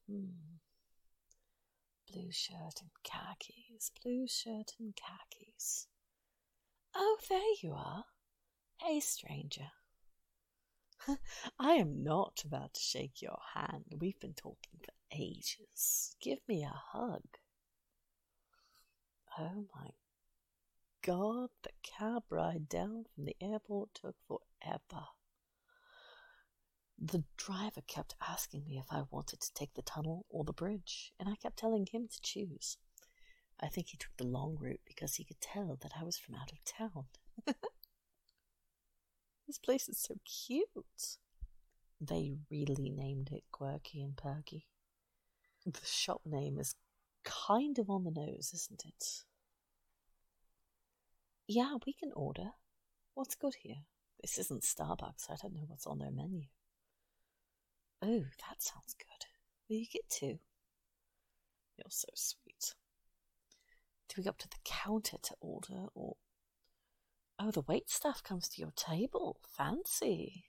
Blue shirt and khakis, blue shirt and khakis. Oh, there you are. Hey, stranger. I am not about to shake your hand. We've been talking for ages. Give me a hug. Oh my God, the cab ride down from the airport took forever. The driver kept asking me if I wanted to take the tunnel or the bridge, and I kept telling him to choose. I think he took the long route because he could tell that I was from out of town. This place is so cute. They really named it Quirky and Perky. The shop name is kind of on the nose, isn't it? Yeah, we can order. What's good here? This isn't Starbucks. I don't know what's on their menu. Oh, that sounds good. Will you get two? You're so sweet. Do we go up to the counter to order, or... Oh, the waitstaff comes to your table. Fancy.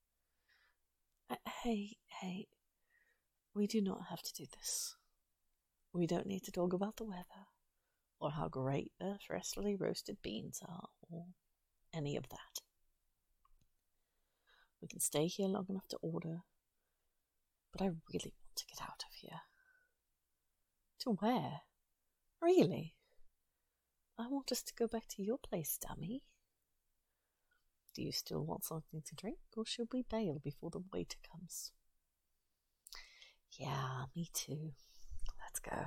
Hey. We do not have to do this. We don't need to talk about the weather, or how great the freshly roasted beans are, or any of that. We can stay here long enough to order, but I really want to get out of here. To where? Really? I want us to go back to your place, dummy. Do you still want something to drink, or should we bail before the waiter comes? Yeah, me too. Let's go.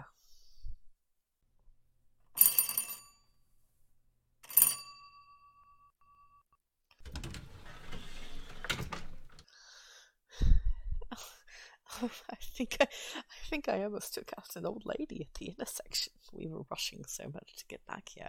Oh, I think I almost took out an old lady at the intersection. We were rushing so much to get back here.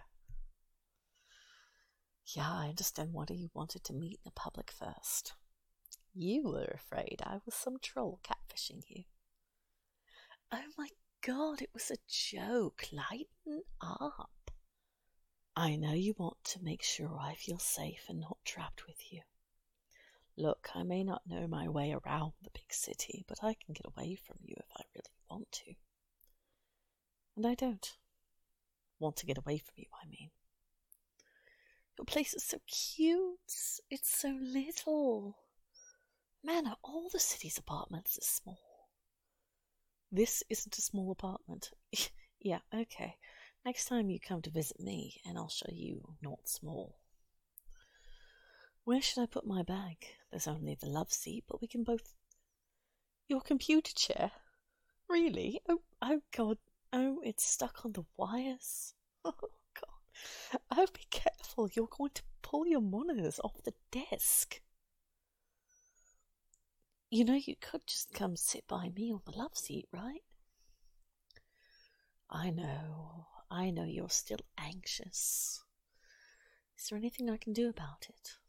Yeah, I understand why you wanted to meet in the public first. You were afraid I was some troll catfishing you. Oh my God, it was a joke. Lighten up. I know you want to make sure I feel safe and not trapped with you. Look, I may not know my way around the big city, but I can get away from you if I really want to. And I don't want to get away from you, I mean. Your place is so cute. It's so little. Man, are all the city's apartments are small. This isn't a small apartment. Yeah, okay. Next time you come to visit me, and I'll show you not small. Where should I put my bag? There's only the love seat, but we can both... Your computer chair? Really? Oh God. Oh, it's stuck on the wires. Oh God. Oh, be careful. You're going to pull your monitors off the desk. You know, you could just come sit by me on the love seat, right? I know you're still anxious. Is there anything I can do about it?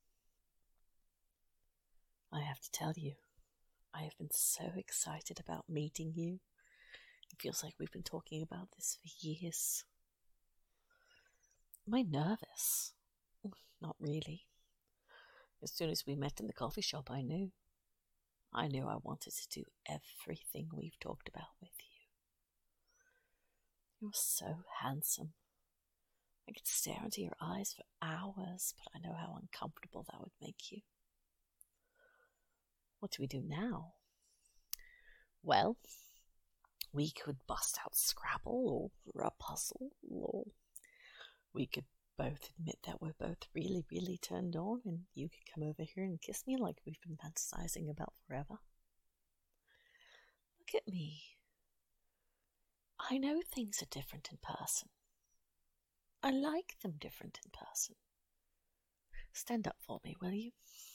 I have to tell you, I have been so excited about meeting you. It feels like we've been talking about this for years. Am I nervous? Not really. As soon as we met in the coffee shop, I knew. I wanted to do everything we've talked about with you. You're so handsome. I could stare into your eyes for hours, but I know how uncomfortable that would make you. What do we do now? Well, we could bust out Scrabble or a puzzle, or we could both admit that we're both really, really turned on, and you could come over here and kiss me like we've been fantasizing about forever. Look at me. I know things are different in person. I like them different in person. Stand up for me, will you?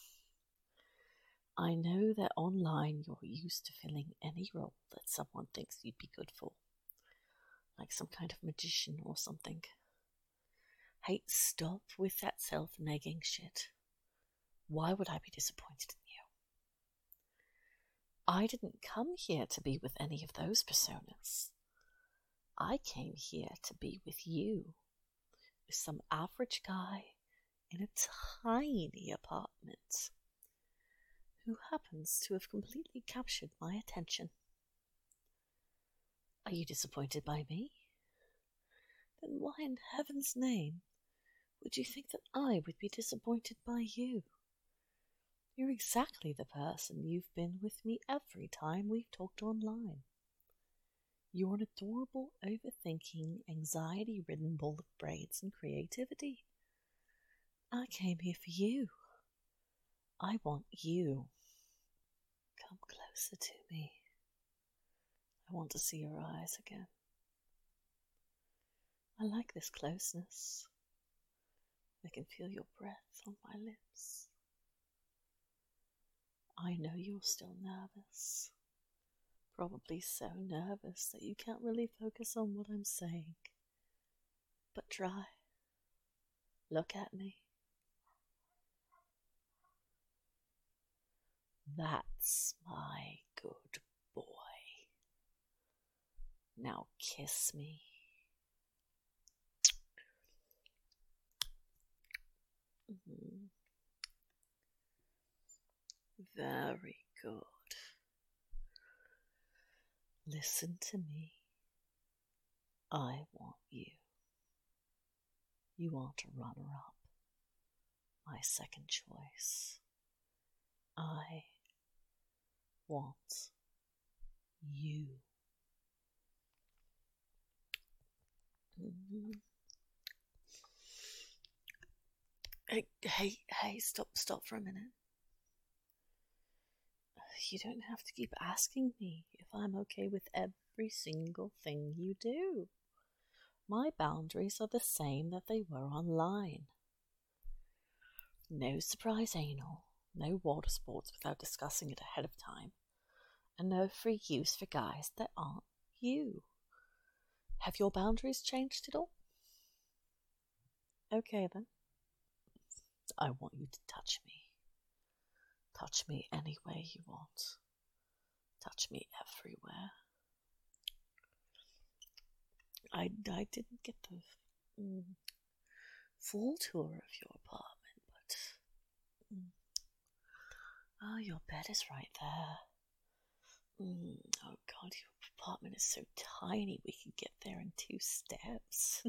I know that online you're used to filling any role that someone thinks you'd be good for, like some kind of magician or something. Hey, stop with that self-negging shit. Why would I be disappointed in you? I didn't come here to be with any of those personas. I came here to be with you, with some average guy in a tiny apartment who happens to have completely captured my attention. Are you disappointed by me? Then why in heaven's name would you think that I would be disappointed by you? You're exactly the person you've been with me every time we've talked online. You're an adorable, overthinking, anxiety-ridden ball of brains and creativity. I came here for you. I want you. Come closer to me. I want to see your eyes again. I like this closeness. I can feel your breath on my lips. I know you're still nervous. Probably so nervous that you can't really focus on what I'm saying. But try. Look at me. That's my good boy. Now kiss me. Very good. Listen to me. I want you. You aren't a runner-up. My second choice. I want you. Hey, stop for a minute. You don't have to keep asking me if I'm okay with every single thing you do. My boundaries are the same that they were online. No surprise anal, no water sports without discussing it ahead of time, and no free use for guys that aren't you. Have your boundaries changed at all? Okay then. I want you to touch me. Touch me any way you want. Touch me everywhere. I didn't get the full tour of your apartment, but your bed is right there. Oh God, your apartment is so tiny we can get there in 2 steps.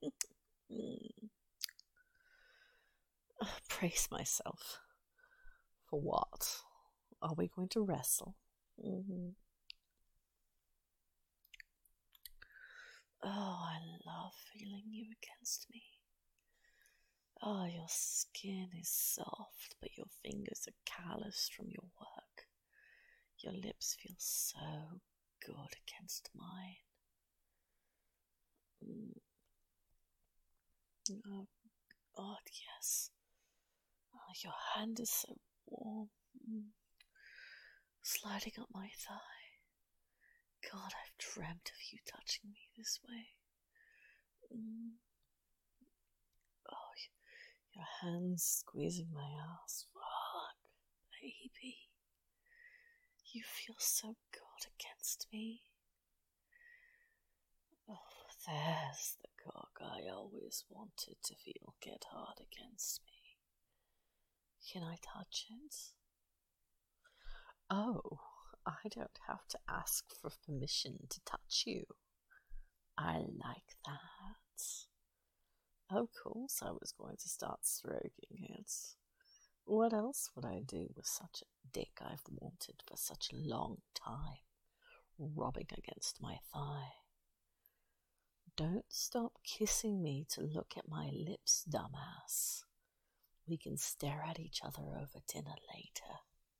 Brace myself. For what? Are we going to wrestle? Oh, I love feeling you against me. Oh, your skin is soft, but your fingers are calloused from your work. Your lips feel so good against mine. Oh, God, yes. Oh, your hand is so warm. Sliding up my thigh. God, I've dreamt of you touching me this way. Oh, your hands squeezing my ass. Fuck, baby. You feel so good against me. Oh, there's the cock I always wanted to feel get hard against me. Can I touch it? Oh, I don't have to ask for permission to touch you. I like that. Of course I was going to start stroking it. What else would I do with such a dick I've wanted for such a long time, rubbing against my thigh? Don't stop kissing me to look at my lips, dumbass. We can stare at each other over dinner later.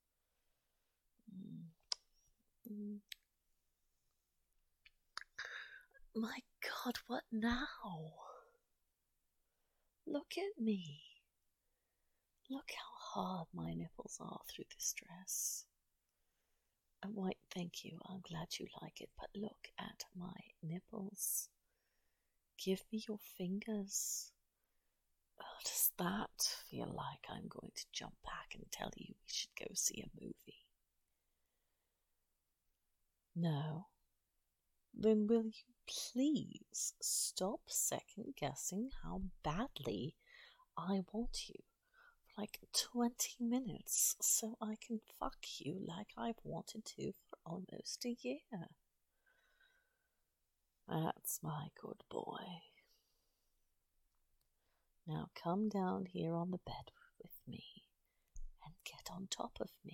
My God, what now? Look at me. Look how hard my nipples are through this dress. And white, thank you, I'm glad you like it, but look at my nipples. Give me your fingers. Oh, does that feel like I'm going to jump back and tell you we should go see a movie? No? Then will you please stop second guessing how badly I want you for like 20 minutes so I can fuck you like I've wanted to for almost a year? That's my good boy. Now come down here on the bed with me and get on top of me.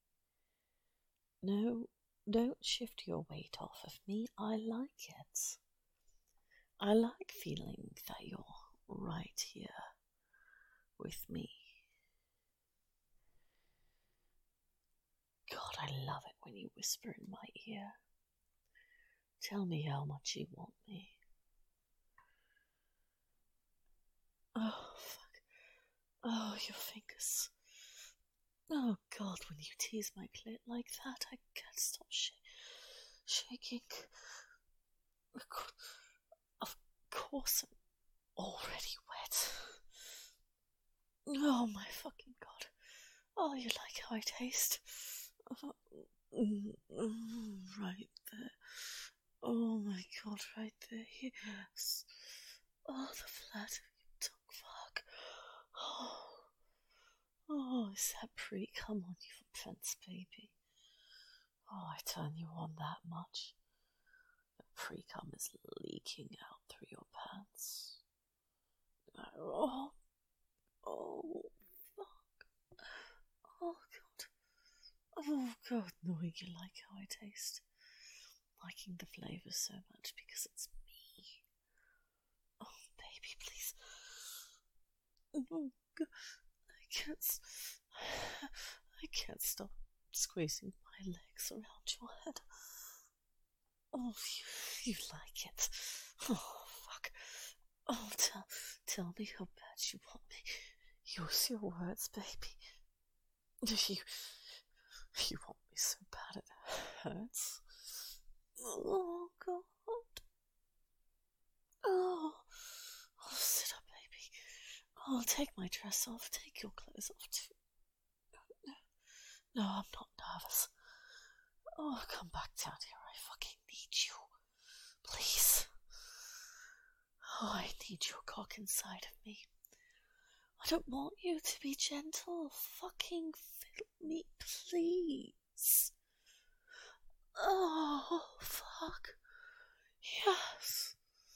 No, don't shift your weight off of me. I like it. I like feeling that you're right here with me. God, I love it when you whisper in my ear. Tell me how much you want me. Oh, fuck. Oh, your fingers. Oh, God, when you tease my clit like that, I can't stop shaking. Of course, I'm already wet. Oh, my fucking God. Oh, you like how I taste? Right there. Oh, my God, right there. Yes. Oh, the flat of your tongue, fuck. Oh, is that pre-cum on your fence, baby? Oh, I turn you on that much. The pre-cum is leaking out through your pants. Oh, fuck. Oh, God. Oh, God, knowing you like how I taste. Liking the flavour so much because it's me. Oh, baby, please. Oh, God. I can't stop squeezing my legs around your head. Oh, you like it. Oh, fuck. Oh, tell me how bad you want me. Use your words, baby. You want me so bad it hurts. Oh, God. Oh, sit up, baby. Oh, take my dress off. Take your clothes off, too. No, I'm not nervous. Oh, come back down here. I fucking need you. Please. Oh, I need your cock inside of me. I don't want you to be gentle. Fucking fiddle me, please. Oh, fuck. Yes.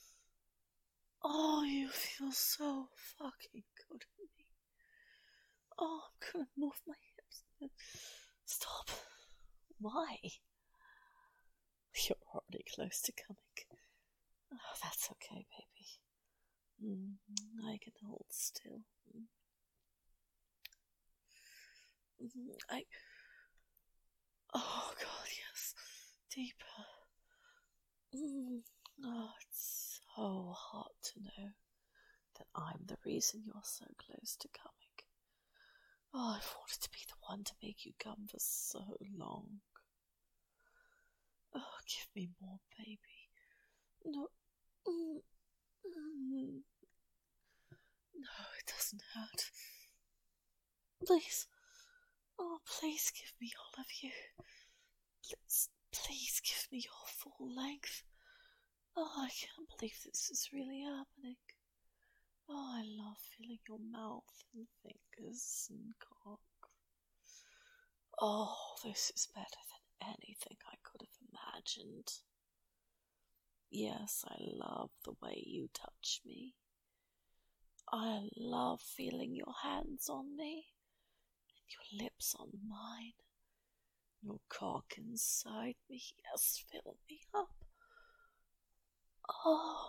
Oh, you feel so fucking good in me. Oh, I'm gonna move my hips. Stop. Why? You're already close to coming. Oh, that's okay, baby. I can hold still. Oh, God, yes. Deeper. Oh, it's so hot to know that I'm the reason you're so close to coming. Oh, I've wanted to be the one to make you come for so long. Oh, give me more, baby. No. No, it doesn't hurt. Please. Oh, please give me all of you. Please give me your full length. Oh, I can't believe this is really happening. Oh, I love feeling your mouth and fingers and cock. Oh, this is better than anything I could have imagined. Yes, I love the way you touch me. I love feeling your hands on me and your lips on mine. Your cock inside me. Yes, fill me up. Oh,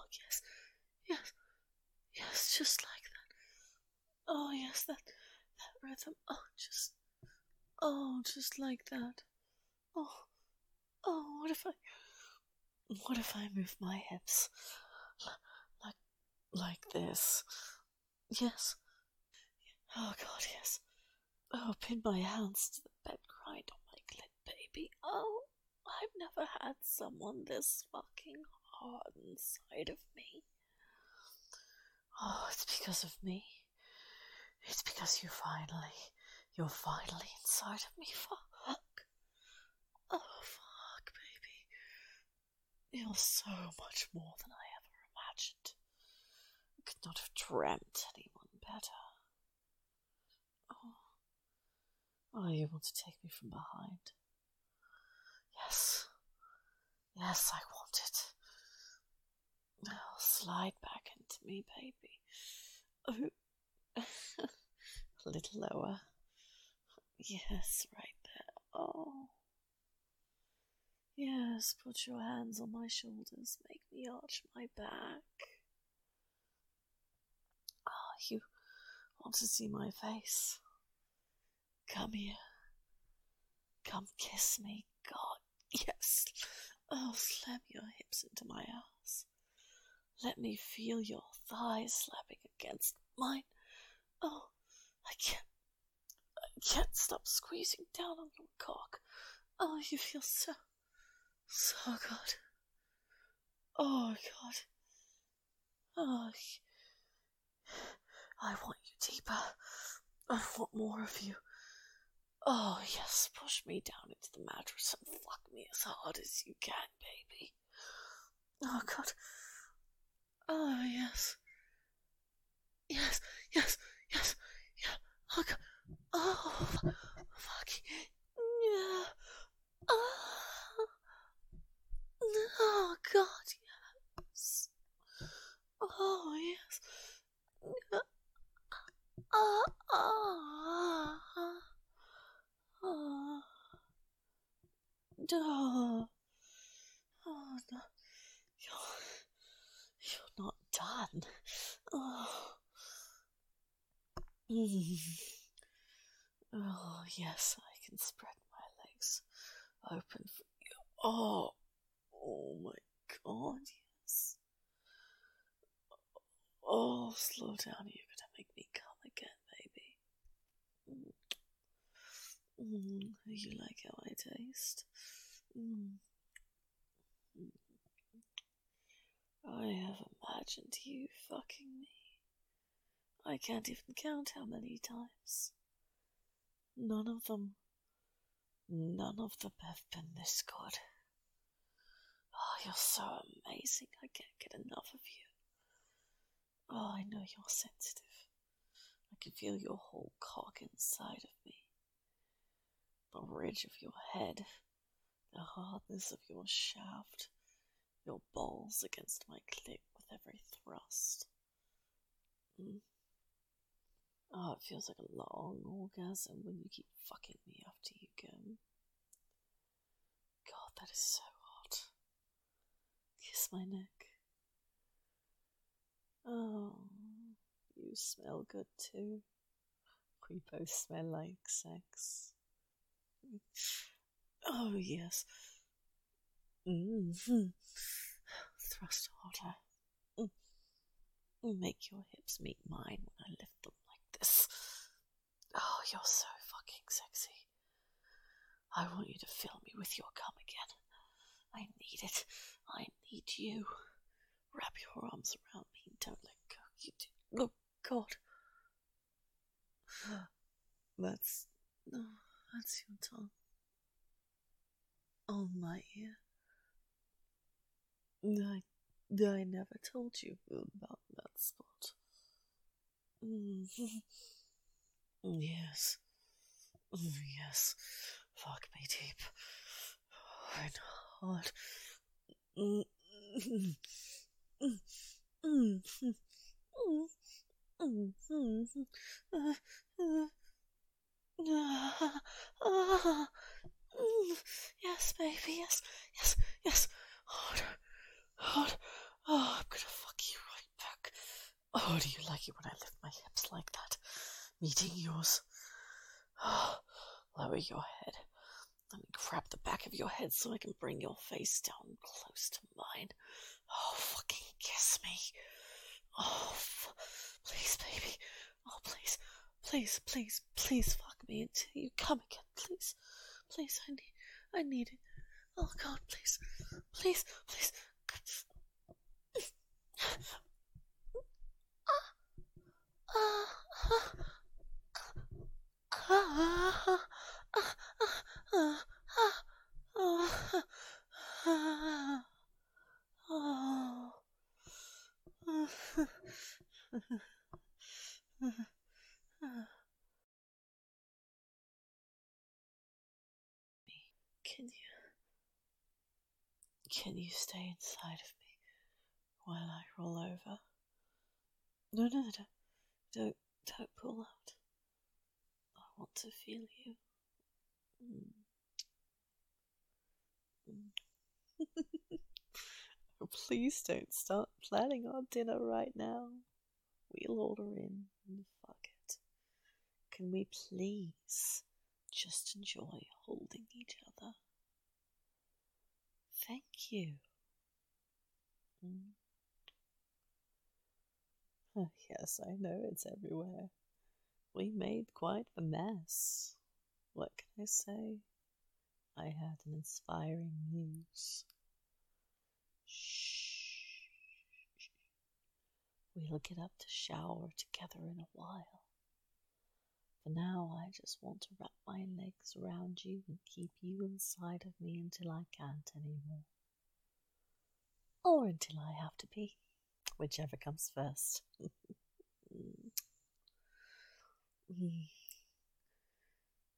yes, just like that. Oh, yes, that rhythm. Just like that. Oh, what if I move my hips like this? Yes. Oh, God, yes. Oh, pin my hands to the bed, grind on my clit, baby. Oh, I've never had someone this fucking hard inside of me. Oh, it's because of me. It's because you're finally inside of me. Fuck. Oh, fuck, baby. You're so much more than I ever imagined. I could not have dreamt anyone better. Oh, you want to take me from behind? Yes, I want it. slide back into me, baby. Oh, a little lower. Yes, right there. Oh. Yes, put your hands on my shoulders. Make me arch my back. Oh, you want to see my face? Come here. Come kiss me, God. Yes. Oh, slam your hips into my ass. Let me feel your thighs slapping against mine. Oh, I can't stop squeezing down on your cock. Oh, you feel so good. Oh, God. Oh, I want you deeper. I want more of you. Oh, yes, push me down into the mattress and fuck me as hard as you can, baby. Oh, God. Oh, yes. Yes, yes, yes, yeah. Oh, God. Oh, fuck. Yeah. Oh, God, yes. Oh, yes. Oh, no. Oh, no. You're not done. Oh. Oh, yes, I can spread my legs open for you. Oh my God, yes. Oh, slow down, you're gonna make me come again, baby. You like how I taste? I have imagined you fucking me. I can't even count how many times. None of them have been this good. Oh, you're so amazing. I can't get enough of you. Oh, I know you're sensitive. I can feel your whole cock inside of me. The ridge of your head, the hardness of your shaft, your balls against my clit with every thrust. Oh, it feels like a long orgasm when you keep fucking me after you go. God, that is so hot. Kiss my neck. Oh, you smell good too. We both smell like sex. Oh, yes. Thrust harder. Make your hips meet mine when I lift them like this. Oh, you're so fucking sexy. I want you to fill me with your cum again. I need it. I need you. Wrap your arms around me and don't let go. You do. Oh, God. That's your tongue. On my ear. I never told you about that spot. Yes. Yes. Fuck me deep. And hard. Yes, baby, yes, yes, yes. Hard. Oh, I'm gonna fuck you right back. Oh, do you like it when I lift my hips like that? Meeting yours. Oh, lower your head. Let me grab the back of your head so I can bring your face down close to mine. Oh, fucking kiss me. Oh, please, baby. Oh, please, please, please, please fuck me until you come again, please. Please, I need it. Oh, God, please, please, please. Can you stay inside of me while I roll over. No, don't pull out. I want to feel you. Oh, please don't start planning our dinner right now. We'll order in. Fuck it. Can we please just enjoy holding each other? Thank you. Oh, yes, I know it's everywhere. We made quite the mess. What can I say? I had an inspiring muse. Shh. We'll get up to shower together in a while. For now, I just want to wrap my legs around you and keep you inside of me until I can't anymore. Or until I have to pee, whichever comes first.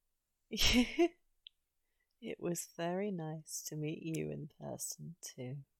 It was very nice to meet you in person, too.